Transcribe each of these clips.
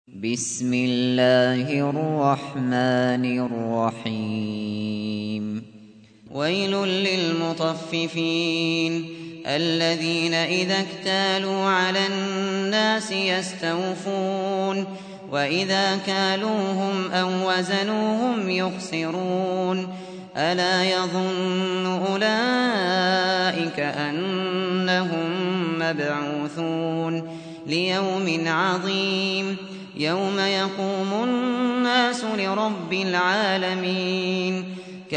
بسم الله الرحمن الرحيم. ويل للمطففين الذين إذا اكتالوا على الناس يستوفون وإذا كالوهم أو وزنوهم يخسرون ألا يظن أولئك أنهم مبعوثون ليوم عظيم يوم يقوم الناس لرب العالمين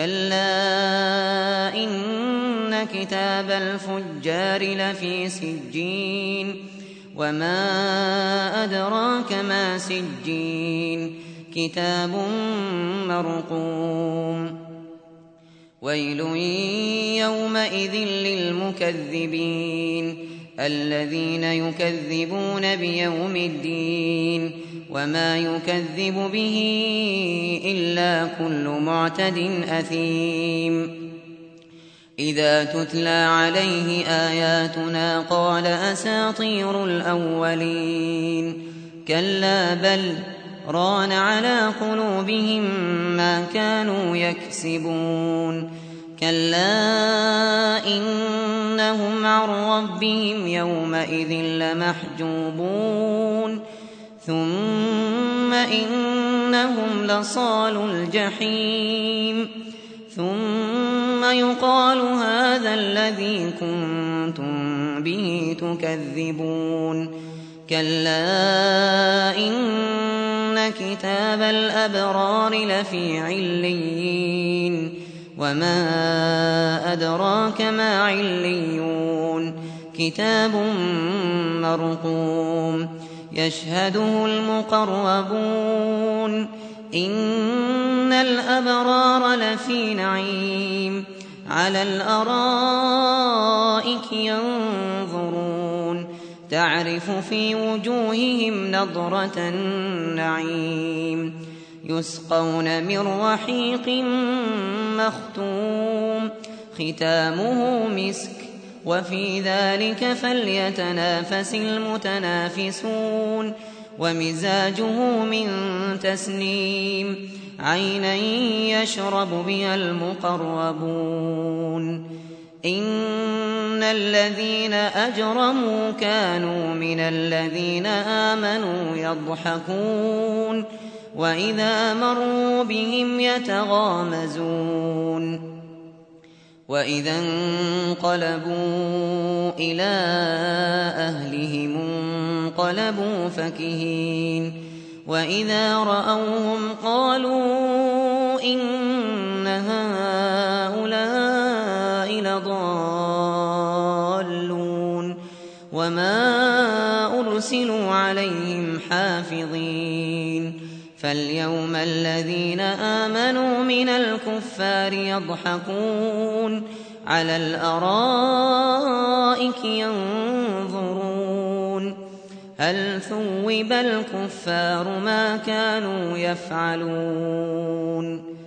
كلا إن كتاب الفجار لفي سجين وما أدراك ما سجين كتاب مرقوم ويل يومئذ للمكذبين الذين يكذبون بيوم الدين وما يكذب به إلا كل معتد أثيم إذا تتلى عليه آياتنا قال أساطير الأولين كلا بل ران على قلوبهم ما كانوا يكسبون كلا إنهم عن ربهم يومئذ لمحجوبون ثم إنهم لصالو الجحيم ثم يقال هذا الذي كنتم به تكذبون كلا إن كتاب الأبرار لفي عليين وما أدراك ما عليون كتاب مرقوم يشهده المقربون إن الأبرار لفي نعيم على الأرائك ينظرون تعرف في وجوههم نضرة النعيم يسقون من رحيق مختوم ختامه مسك وفي ذلك فليتنافس المتنافسون ومزاجه من تسنيم عينا يشرب بها المقربون إن الذين أجرموا كانوا من الذين آمنوا يضحكون وإذا مروا بهم يتغامزون وإذا انقلبوا إلى أهلهم انقلبوا فكهين وإذا رأوهم قالوا إن هؤلاء لضالون وما أرسلوا عليهم حافظين فاليوم الذين آمنوا من الكفار يضحكون على الأرائك ينظرون هل ثوب الكفار ما كانوا يفعلون